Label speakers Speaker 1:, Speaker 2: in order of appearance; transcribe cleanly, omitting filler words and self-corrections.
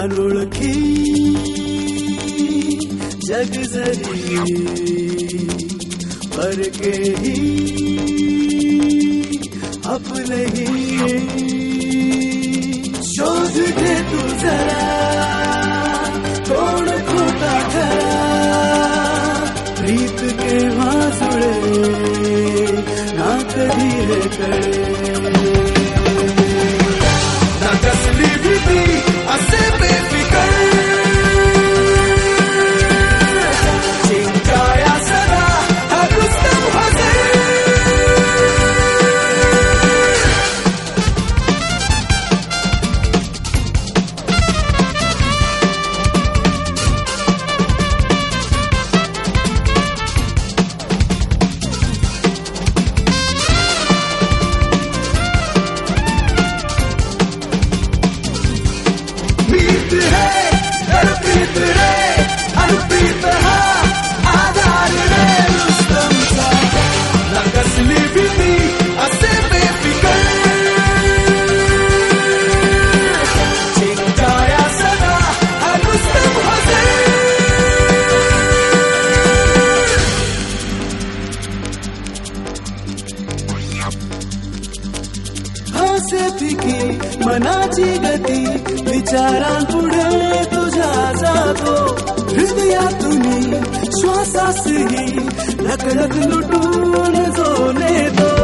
Speaker 1: अनोळखी जग जरी परकेही आपलंही शोध घे तू जरा कोण खोटा खरा प्रीत केव्हा जुळे ना कधी हे कळे ना कसली भीती असे बेफिकर चिंकाया सदा हा रुस्तम हसे मनाची गती विचारांपुढे तुझ्या जातो हृदयातून श्वासासही लकलक लुटून जो नेतो